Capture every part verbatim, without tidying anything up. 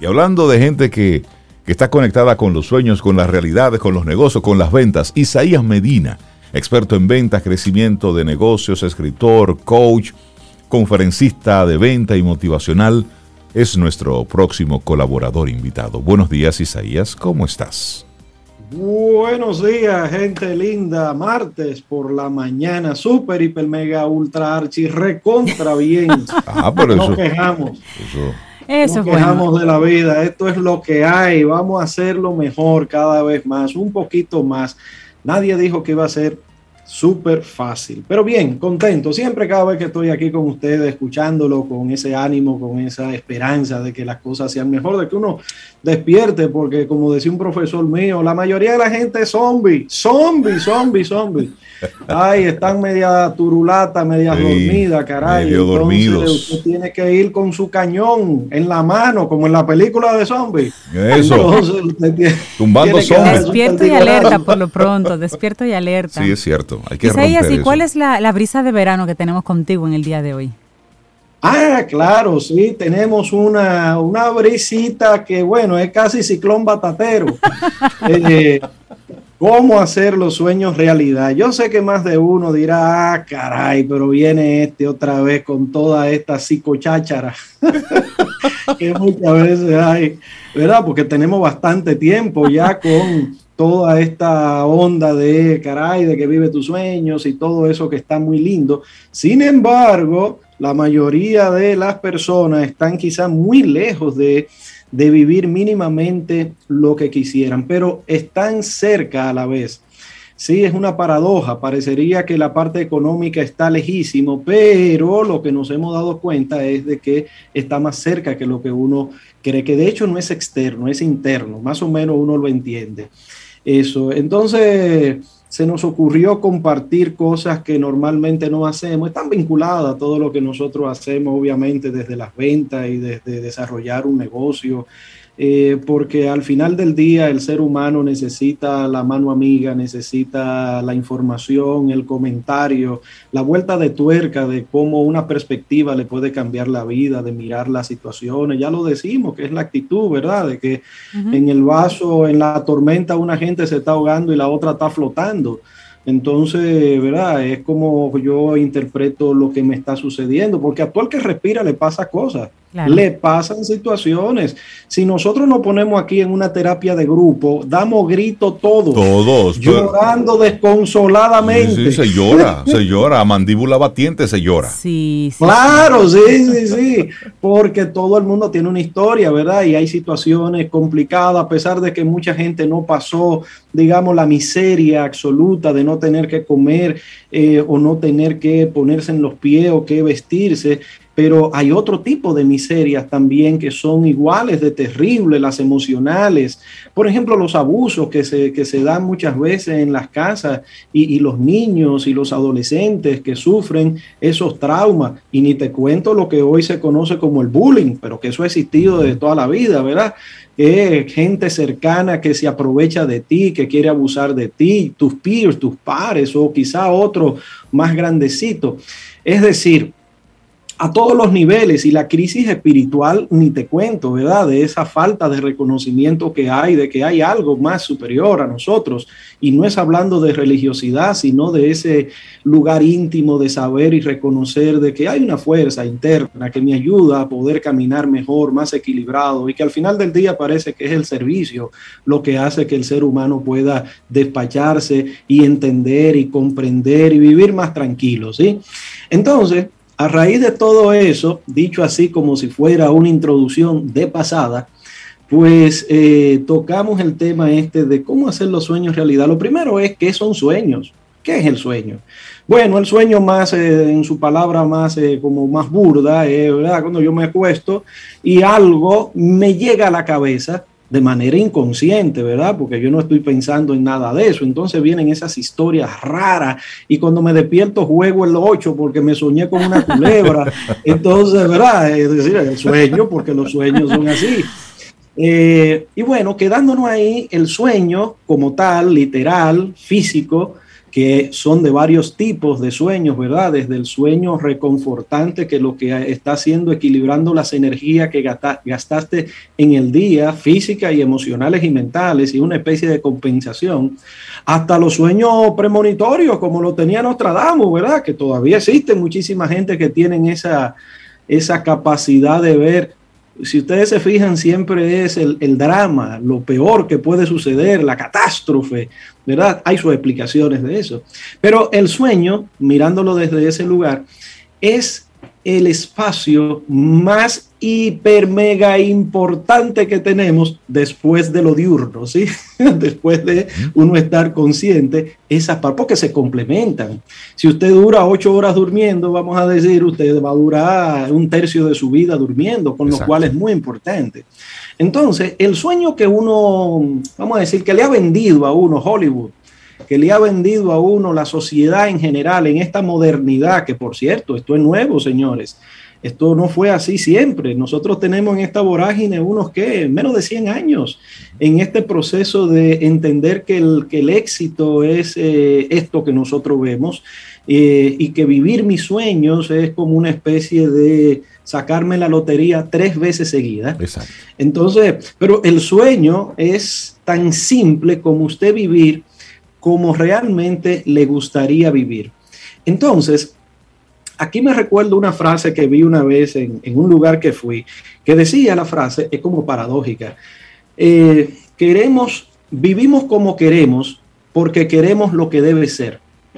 Y hablando de gente que, que está conectada con los sueños, con las realidades, con los negocios, con las ventas, Isaías Medina, experto en ventas, crecimiento de negocios, escritor, coach, conferencista de venta y motivacional, es nuestro próximo colaborador invitado. Buenos días, Isaías, ¿cómo estás? Buenos días, gente linda. Martes por la mañana, super, hiper, mega, ultra, archi, recontra bien. Ah, pero Nos eso, quejamos. Eso, Eso Nos quejamos bueno. de la vida. Esto es lo que hay. Vamos a hacerlo mejor cada vez más, un poquito más. Nadie dijo que iba a ser súper fácil, pero bien, contento siempre cada vez que estoy aquí con ustedes, escuchándolo con ese ánimo, con esa esperanza de que las cosas sean mejor, de que uno despierte, porque como decía un profesor mío, la mayoría de la gente es zombie, zombie, zombie, zombie. Ay, están media turulata, media sí, dormida, caray. Medio Entonces dormidos. usted tiene que ir con su cañón en la mano, como en la película de zombies. Eso. Entonces, usted tiene, tumbando zombies. Despierto y alerta por lo pronto, despierto y alerta. Sí, es cierto. Hay que Isaías, romper ¿y cuál eso. es la, la brisa de verano que tenemos contigo en el día de hoy? Ah, claro, sí, tenemos una, una brisita que, bueno, es casi ciclón batatero. eh, ¿Cómo hacer los sueños realidad? Yo sé que más de uno dirá, ah, caray, pero viene este otra vez con toda esta psicocháchara que muchas veces hay, ¿verdad? Porque tenemos bastante tiempo ya con toda esta onda de, caray, de que vive tus sueños y todo eso que está muy lindo. Sin embargo, la mayoría de las personas están quizás muy lejos de de vivir mínimamente lo que quisieran, pero están cerca a la vez. Sí, es una paradoja, parecería que la parte económica está lejísimo, pero lo que nos hemos dado cuenta es de que está más cerca que lo que uno cree, que de hecho no es externo, es interno, más o menos uno lo entiende. Eso, entonces se nos ocurrió compartir cosas que normalmente no hacemos, están vinculadas a todo lo que nosotros hacemos, obviamente desde las ventas y desde desarrollar un negocio, eh, porque al final del día el ser humano necesita la mano amiga, necesita la información, el comentario, la vuelta de tuerca de cómo una perspectiva le puede cambiar la vida, de mirar las situaciones, ya lo decimos, que es la actitud, ¿verdad? De que uh-huh. en el vaso, en la tormenta, una gente se está ahogando y la otra está flotando. Entonces, ¿verdad? Es como yo interpreto lo que me está sucediendo, porque a todo el que respira le pasa cosas, claro. Le pasan situaciones. Si nosotros nos ponemos aquí en una terapia de grupo, damos gritos todos, todos llorando pero... desconsoladamente. Sí, sí, se llora, se llora, a mandíbula batiente se llora. Sí, sí. Claro, sí, sí, sí, porque todo el mundo tiene una historia, ¿verdad? Y hay situaciones complicadas, a pesar de que mucha gente no pasó, digamos, la miseria absoluta de no tener que comer eh, o no tener que ponerse en los pies o que vestirse, pero hay otro tipo de miserias también que son iguales de terribles, las emocionales, por ejemplo, los abusos que se, que se dan muchas veces en las casas y, y los niños y los adolescentes que sufren esos traumas, y ni te cuento lo que hoy se conoce como el bullying, pero que eso ha existido desde toda la vida, ¿verdad? Eh, gente cercana que se aprovecha de ti, que quiere abusar de ti, tus peers, tus pares o quizá otro más grandecito. Es decir, a todos los niveles, y la crisis espiritual ni te cuento, ¿verdad? De esa falta de reconocimiento que hay, de que hay algo más superior a nosotros, y no es hablando de religiosidad, sino de ese lugar íntimo de saber y reconocer de que hay una fuerza interna que me ayuda a poder caminar mejor, más equilibrado, y que al final del día parece que es el servicio lo que hace que el ser humano pueda despacharse y entender y comprender y vivir más tranquilo, ¿sí? Entonces, a raíz de todo eso, dicho así como si fuera una introducción de pasada, pues eh, tocamos el tema este de cómo hacer los sueños realidad. Lo primero es, ¿qué son sueños? ¿Qué es el sueño? Bueno, el sueño más, eh, en su palabra más, eh, como más burda, eh, ¿verdad? Cuando yo me acuesto y algo me llega a la cabeza de manera inconsciente, ¿verdad? Porque yo no estoy pensando en nada de eso. Entonces vienen esas historias raras y cuando me despierto juego el ocho porque me soñé con una culebra. Entonces, ¿verdad? Es decir, el sueño, porque los sueños son así. Eh, y bueno, quedándonos ahí, el sueño como tal, literal, físico, que son de varios tipos de sueños, ¿verdad? Desde el sueño reconfortante, que lo que está haciendo equilibrando las energías que gastaste en el día, físicas y emocionales y mentales, y una especie de compensación, hasta los sueños premonitorios, como lo tenía Nostradamus, ¿verdad? Que todavía existe muchísima gente que tienen esa, esa capacidad de ver. Si ustedes se fijan, siempre es el, el drama, lo peor que puede suceder, la catástrofe, ¿verdad? Hay sus explicaciones de eso. Pero el sueño, mirándolo desde ese lugar, es el espacio más hiper mega importante que tenemos después de lo diurno, ¿sí? Después de uno estar consciente, esas partes, porque se complementan. Si usted dura ocho horas durmiendo, vamos a decir, usted va a durar un tercio de su vida durmiendo, con Exacto. lo cual es muy importante. Entonces, el sueño que uno, vamos a decir, que le ha vendido a uno Hollywood, que le ha vendido a uno la sociedad en general en esta modernidad, que por cierto, esto es nuevo, señores. Esto no fue así siempre. Nosotros tenemos en esta vorágine unos, ¿qué? Menos de cien años en este proceso de entender que el, que el éxito es eh, esto que nosotros vemos eh, y que vivir mis sueños es como una especie de sacarme la lotería tres veces seguida. Exacto. Entonces, pero el sueño es tan simple como usted vivir como realmente le gustaría vivir. Entonces, aquí me recuerdo una frase que vi una vez en, en un lugar que fui, que decía la frase, es como paradójica, eh, queremos, vivimos como queremos porque queremos lo que debe ser.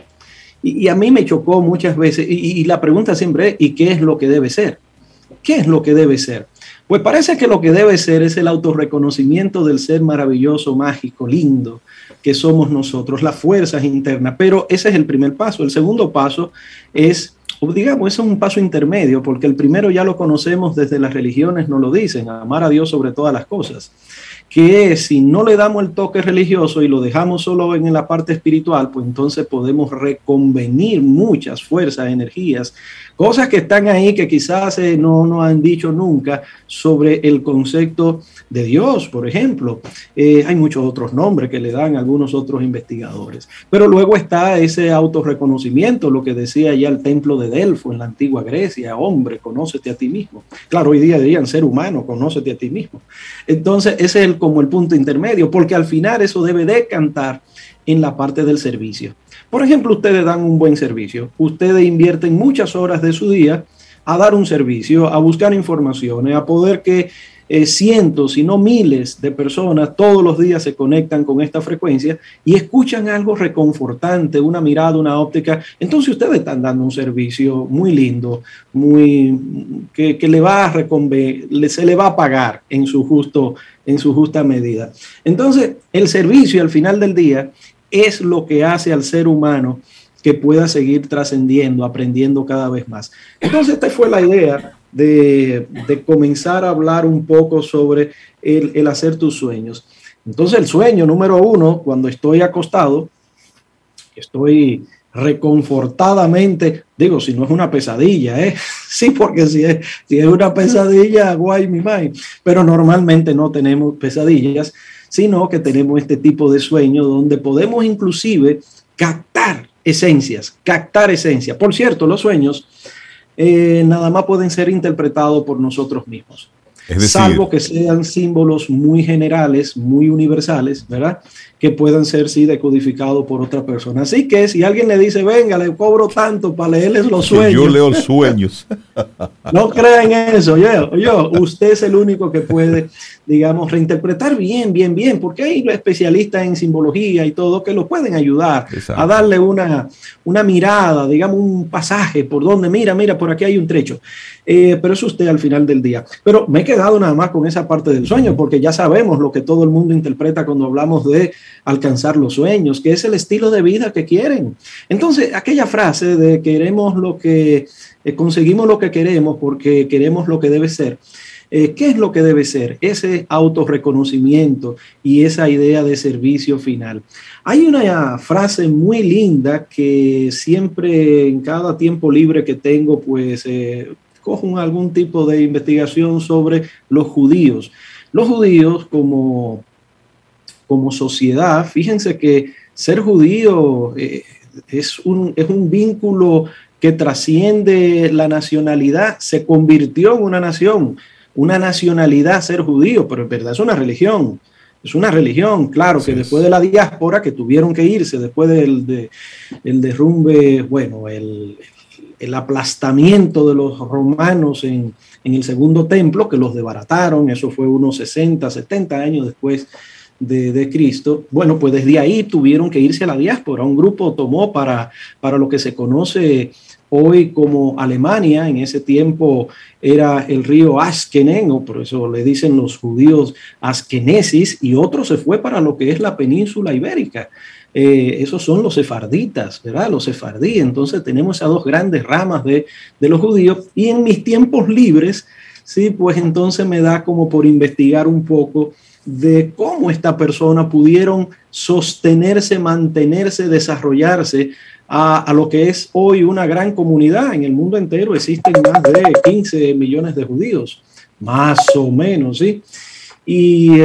Y, y a mí me chocó muchas veces, y, y la pregunta siempre es, ¿y qué es lo que debe ser? ¿Qué es lo que debe ser? Pues parece que lo que debe ser es el autorreconocimiento del ser maravilloso, mágico, lindo que somos nosotros, las fuerzas internas, pero ese es el primer paso. El segundo paso es, digamos, es un paso intermedio, porque el primero ya lo conocemos desde las religiones, nos lo dicen, amar a Dios sobre todas las cosas, que si no le damos el toque religioso y lo dejamos solo en la parte espiritual, pues entonces podemos reconvenir muchas fuerzas, energías, cosas que están ahí que quizás eh, no nos han dicho nunca sobre el concepto de Dios, por ejemplo. Eh, hay muchos otros nombres que le dan algunos otros investigadores. Pero luego está ese autorreconocimiento, lo que decía ya el templo de Delfo en la antigua Grecia, hombre, conócete a ti mismo. Claro, hoy día dirían ser humano, conócete a ti mismo. Entonces, ese es el, como el punto intermedio, porque al final eso debe decantar en la parte del servicio. Por ejemplo, ustedes dan un buen servicio, ustedes invierten muchas horas de su día a dar un servicio, a buscar informaciones, a poder que eh, cientos, si no miles de personas todos los días se conectan con esta frecuencia y escuchan algo reconfortante, una mirada, una óptica. Entonces ustedes están dando un servicio muy lindo, muy que, que le va a reconven- le, se le va a pagar en su justo, en su justa medida. Entonces, el servicio al final del día es lo que hace al ser humano que pueda seguir trascendiendo, aprendiendo cada vez más. Entonces, esta fue la idea de, de comenzar a hablar un poco sobre el, el hacer tus sueños. Entonces, el sueño número uno, cuando estoy acostado, estoy reconfortadamente, digo, si no es una pesadilla, ¿eh? Sí, porque si es, si es una pesadilla, guay mi mind, pero normalmente no tenemos pesadillas, sino que tenemos este tipo de sueño donde podemos inclusive captar esencias, captar esencias. Por cierto, los sueños eh, nada más pueden ser interpretados por nosotros mismos. Es decir, salvo que sean símbolos muy generales, muy universales, ¿verdad? Que puedan ser, sí, decodificados por otra persona. Así que si alguien le dice, venga, le cobro tanto para leerles los sueños. Yo leo sueños. No crean eso, yo, yo, usted es el único que puede, digamos, reinterpretar bien, bien, bien, porque hay especialistas en simbología y todo que lo pueden ayudar. Exacto. A darle una, una mirada, digamos, un pasaje por donde, mira, mira, por aquí hay un trecho. Eh, pero eso usted al final del día. Pero me he quedado nada más con esa parte del sueño, porque ya sabemos lo que todo el mundo interpreta cuando hablamos de alcanzar los sueños, que es el estilo de vida que quieren. Entonces, aquella frase de queremos lo que, eh, conseguimos lo que queremos porque queremos lo que debe ser. Eh, ¿Qué es lo que debe ser? Ese autorreconocimiento y esa idea de servicio final. Hay una frase muy linda que siempre en cada tiempo libre que tengo, pues eh, cojo un, algún tipo de investigación sobre los judíos. Los judíos como, como sociedad, fíjense que ser judío, eh, es un, es un vínculo que trasciende la nacionalidad, se convirtió en una nación, una nacionalidad ser judío, pero en verdad es una religión. Es una religión, claro, que sí, después de la diáspora, que tuvieron que irse, después del de, el derrumbe, bueno, el, el aplastamiento de los romanos en, en el segundo templo, que los desbarataron, eso fue unos sesenta, setenta años después de, de Cristo. Bueno, pues desde ahí tuvieron que irse a la diáspora. Un grupo tomó para, para lo que se conoce hoy como Alemania, en ese tiempo era el río Asquenen, o por eso le dicen los judíos asquenesis, y otro se fue para lo que es la península ibérica. Eh, esos son los sefarditas, ¿verdad? Los sefardíes. Entonces tenemos esas dos grandes ramas de, de los judíos, y en mis tiempos libres, sí, pues entonces me da como por investigar un poco de cómo esta persona pudieron sostenerse, mantenerse, desarrollarse a, a lo que es hoy una gran comunidad. En el mundo entero existen más de quince millones de judíos, más o menos, ¿sí? Y,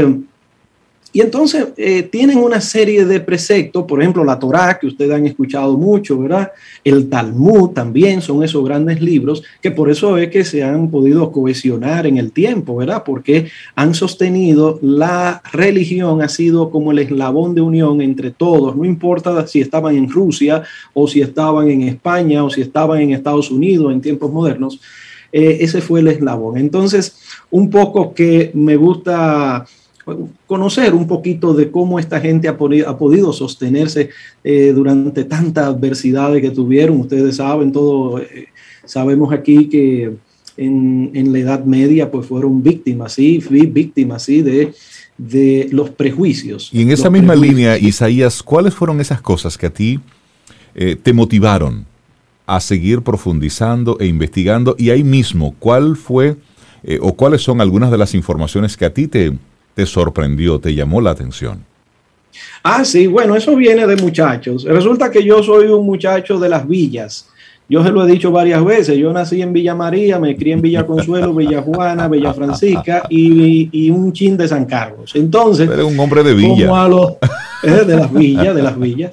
y entonces eh, tienen una serie de preceptos, por ejemplo, la Torá, que ustedes han escuchado mucho, ¿verdad? El Talmud también son esos grandes libros, que por eso es que se han podido cohesionar en el tiempo, ¿verdad? Porque han sostenido la religión, ha sido como el eslabón de unión entre todos, no importa si estaban en Rusia o si estaban en España o si estaban en Estados Unidos en tiempos modernos, eh, ese fue el eslabón. Entonces, un poco que me gusta conocer un poquito de cómo esta gente ha, podido, ha podido sostenerse eh, durante tantas adversidades que tuvieron. Ustedes saben, todo, eh, sabemos aquí que en, en la Edad Media pues fueron víctimas, sí, víctimas, sí, de, de los prejuicios. Y en esa misma línea, Isaías, ¿cuáles fueron esas cosas que a ti eh, te motivaron a seguir profundizando e investigando? Y ahí mismo, ¿cuál fue eh, o cuáles son algunas de las informaciones que a ti te te sorprendió, te llamó la atención? Ah, sí, bueno, eso viene de muchachos. Resulta que yo soy un muchacho de las villas. Yo se lo he dicho varias veces. Yo nací en Villa María, me crié en Villa Consuelo, Villa Juana, Villa Francisca y, y un chin de San Carlos. Entonces, eres un hombre de villa. Como a los, eh, de las villas, de las villas.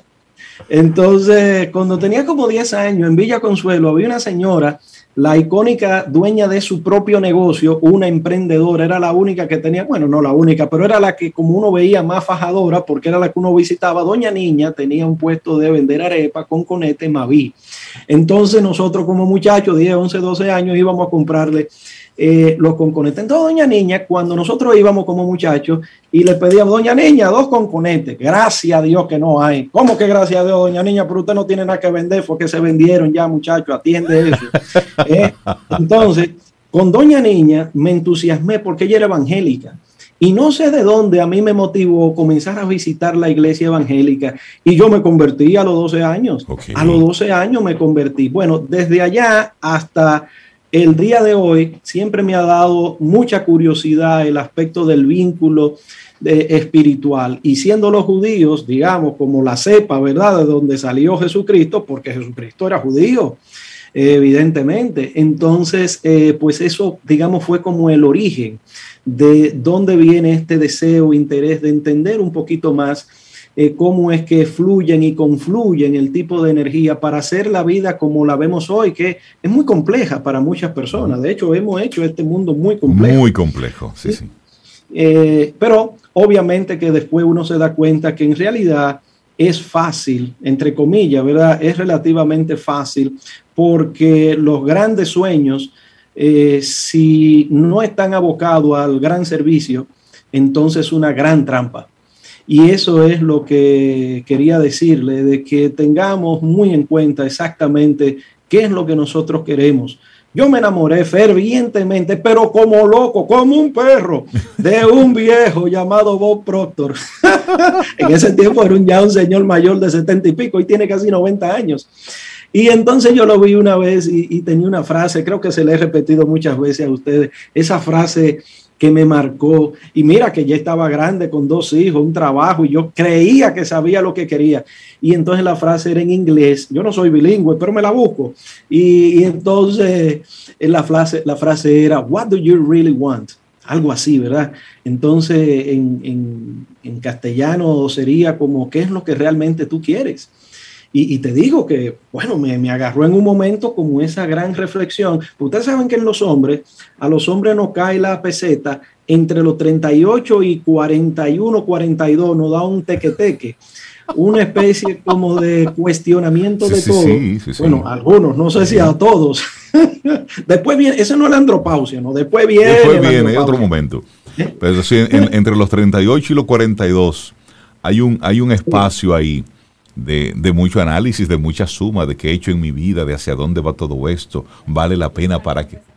Entonces, cuando tenía como diez años en Villa Consuelo, había una señora, la icónica dueña de su propio negocio, una emprendedora, era la única que tenía, bueno, no la única, pero era la que como uno veía más fajadora, porque era la que uno visitaba. Doña Niña tenía un puesto de vender arepa con conete Maví. Entonces nosotros como muchachos, diez, once, doce años, íbamos a comprarle eh, los conconetes. Entonces Doña Niña, cuando nosotros íbamos como muchachos y le pedíamos, Doña Niña, dos conconetes, gracias a Dios que no hay. ¿Cómo que gracias a Dios, Doña Niña? Pero usted no tiene nada que vender, porque se vendieron ya, muchachos, atiende eso. Eh, entonces, con Doña Niña me entusiasmé porque ella era evangélica. Y no sé de dónde a mí me motivó comenzar a visitar la iglesia evangélica. Y yo me convertí a los doce años. Okay. A los doce años me convertí. Bueno, desde allá hasta el día de hoy, siempre me ha dado mucha curiosidad el aspecto del vínculo de, espiritual. Y siendo los judíos, digamos, como la cepa, ¿verdad?, de donde salió Jesucristo, porque Jesucristo era judío, eh, evidentemente. Entonces, eh, pues eso, digamos, fue como el origen de dónde viene este deseo, interés de entender un poquito más eh, cómo es que fluyen y confluyen el tipo de energía para hacer la vida como la vemos hoy, que es muy compleja para muchas personas. De hecho, hemos hecho este mundo muy complejo. Muy complejo, sí, sí. Eh, pero obviamente que después uno se da cuenta que en realidad es fácil, entre comillas, ¿verdad? Es relativamente fácil, porque los grandes sueños, Eh, si no están abocados al gran servicio, entonces una gran trampa. Y eso es lo que quería decirle, de que tengamos muy en cuenta exactamente qué es lo que nosotros queremos. Yo me enamoré fervientemente, pero como loco, como un perro, de un viejo llamado Bob Proctor. En ese tiempo era un, ya un señor mayor de setenta y pico, y tiene casi noventa años. Y entonces yo lo vi una vez y, y tenía una frase, creo que se la he repetido muchas veces a ustedes, esa frase que me marcó. Y mira que ya estaba grande, con dos hijos, un trabajo, y yo creía que sabía lo que quería. Y entonces la frase era en inglés. Yo no soy bilingüe, pero me la busco. Y, y entonces la frase, la frase era, "What do you really want?" Algo así, ¿verdad? Entonces en, en, en castellano sería como, ¿qué es lo que realmente tú quieres? Y, y te digo que, bueno, me, me agarró en un momento como esa gran reflexión. Ustedes saben que en los hombres, a los hombres nos cae la peseta entre los treinta y ocho y cuarenta y uno, cuarenta y dos, nos da un teque-teque. Una especie como de cuestionamiento sí, de sí, todo. Sí, sí, sí. Bueno, algunos, no sé si a todos. Después viene, eso no es la andropausia, ¿no? Después viene. Después viene otro momento. Pero sí, en, entre los treinta y ocho y los cuarenta y dos hay un, hay un espacio ahí de, de mucho análisis, de mucha suma, de qué he hecho en mi vida, de hacia dónde va todo esto, vale la pena para que.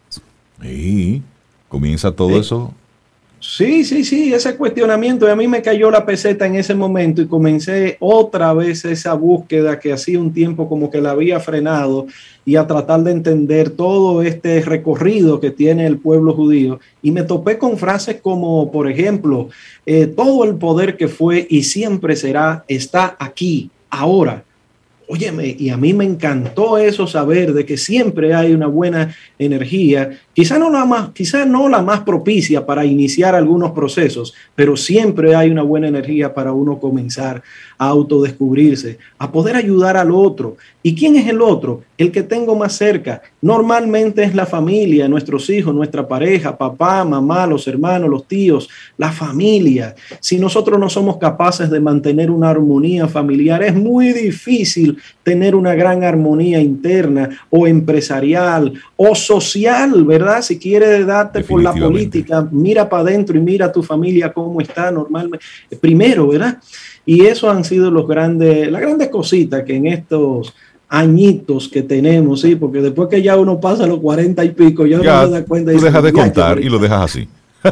Sí, comienza todo sí. eso. Sí, sí, sí, ese cuestionamiento, y a mí me cayó la peseta en ese momento y comencé otra vez esa búsqueda que hacía un tiempo como que la había frenado y a tratar de entender todo este recorrido que tiene el pueblo judío. Y me topé con frases como, por ejemplo, eh, todo el poder que fue y siempre será está aquí, ahora. Óyeme, y a mí me encantó eso, saber de que siempre hay una buena energía, quizá no la más, quizá no la más propicia para iniciar algunos procesos, pero siempre hay una buena energía para uno comenzar a autodescubrirse, a poder ayudar al otro. ¿Y quién es el otro? El que tengo más cerca. Normalmente es la familia, nuestros hijos, nuestra pareja, papá, mamá, los hermanos, los tíos, la familia. Si nosotros no somos capaces de mantener una armonía familiar, es muy difícil tener una gran armonía interna o empresarial o social, ¿verdad? Si quieres darte por la política, mira para adentro y mira a tu familia cómo está normalmente. Primero, ¿verdad? Y eso han sido los grandes, las grandes cositas que en estos añitos que tenemos, sí, porque después que ya uno pasa los cuarenta y pico, ya, ya uno se da cuenta. Tú y dejas de contar y lo dejas así.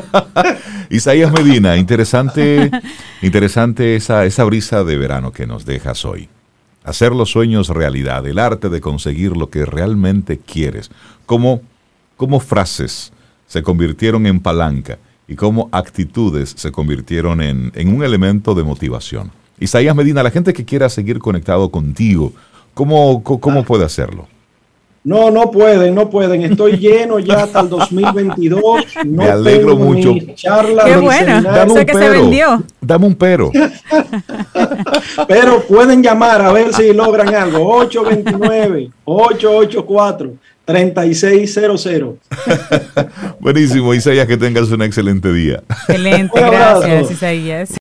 Isaías Medina, interesante, interesante esa, esa brisa de verano que nos dejas hoy. Hacer los sueños realidad, el arte de conseguir lo que realmente quieres. Cómo, cómo frases se convirtieron en palanca y cómo actitudes se convirtieron en, en un elemento de motivación. Isaías Medina, la gente que quiera seguir conectado contigo, ¿cómo, cómo puede hacerlo? No, no pueden, no pueden. Estoy lleno ya hasta el dos mil veintidós. No Me alegro tengo mucho. Ni charla, Qué ni bueno, seminario. eso que se vendió. Dame un pero. Pero pueden llamar a ver si logran algo. ocho dos nueve, ocho ocho cuatro, tres seis cero cero. Buenísimo, Isaías, que tengas un excelente día. Excelente, gracias, Isaías.